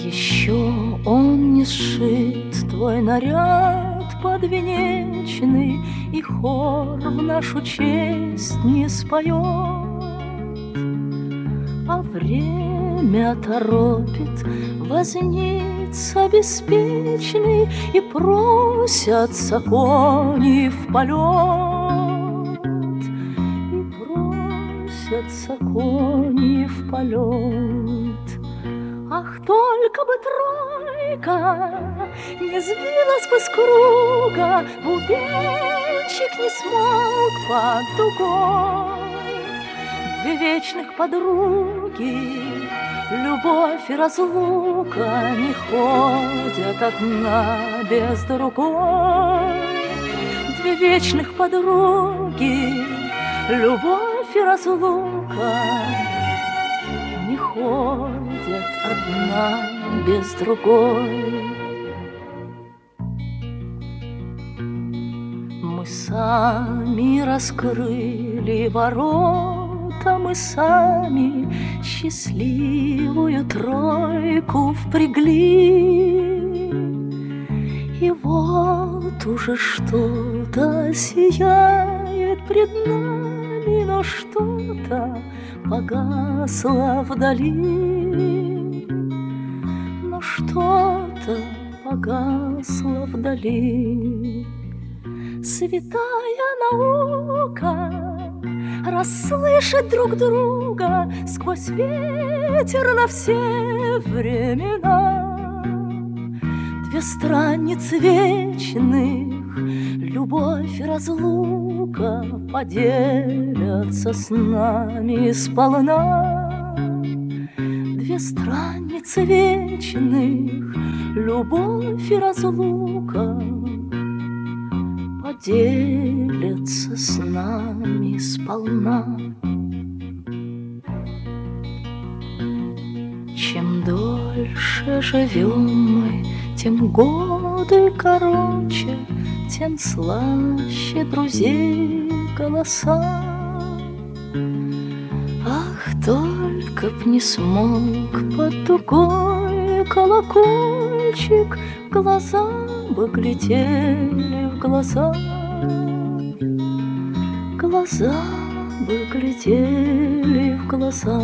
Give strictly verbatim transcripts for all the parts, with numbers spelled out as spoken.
Еще он не сшит, твой наряд подвенечный, и хор в нашу честь не споет, а время торопит возница беспечный, и просятся кони в полет, и просятся кони в полет. Ах, только бы тройка не сбилась бы с круга, бубенчик не смог под дугой. Две вечных подруги, любовь и разлука, не ходят одна без другой. Две вечных подруги, любовь и разлука, не ходят одна без другой. Мы сами раскрыли ворота, мы сами счастливую тройку впрягли, и вот уже что-то сияет пред нами, но что-то погасло вдали, но что-то погасло вдали. Святая наука расслышать друг друга сквозь ветер на все времена. Две страницы вечных, любовь и разлука, поделятся с нами сполна. Две страницы вечных, любовь и разлука, поделятся с нами сполна. Чем дольше живем мы, тем годы короче, тем слаще друзей голоса. Ах, только б не смог под дугой колокольчик, глаза бы глядели в глаза, глаза бы глядели в глаза.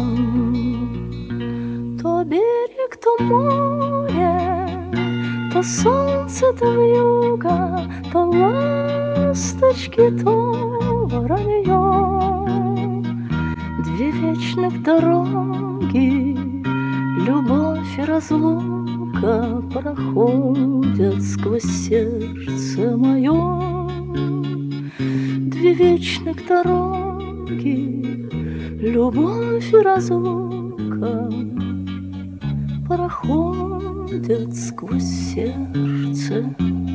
То берег, то море, то солнце, то вьюга, то ласточки, то воронье. Две вечных дороги, любовь и разлука, проходят сквозь сердце мое. Две вечных дороги, любовь и разлука, проходят сквозь сердце